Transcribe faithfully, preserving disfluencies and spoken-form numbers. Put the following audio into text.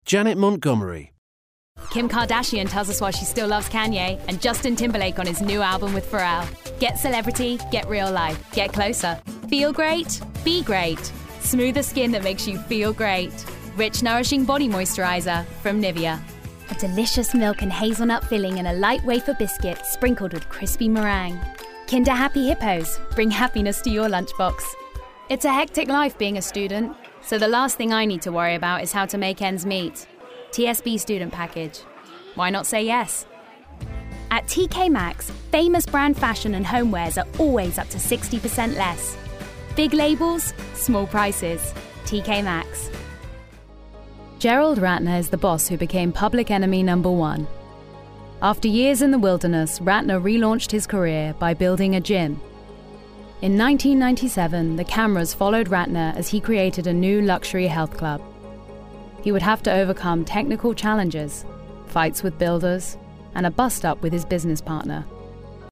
Janet Montgomery. Kim Kardashian tells us why she still loves Kanye, and Justin Timberlake on his new album with Pharrell. Get celebrity, get real life, get closer. Feel great? Be great. Smoother skin that makes you feel great. Rich, nourishing body moisturiser from Nivea. A delicious milk and hazelnut filling in a light wafer biscuit sprinkled with crispy meringue. Kinder Happy Hippos, bring happiness to your lunchbox. It's a hectic life being a student, so the last thing I need to worry about is how to make ends meet. T S B student package. Why not say yes? At T K Maxx, famous brand fashion and homewares are always up to sixty percent less. Big labels, small prices. T K Maxx. Gerald Ratner is the boss who became public enemy number one. After years in the wilderness, Ratner relaunched his career by building a gym. In nineteen ninety-seven, the cameras followed Ratner as he created a new luxury health club. He would have to overcome technical challenges, fights with builders, and a bust-up with his business partner.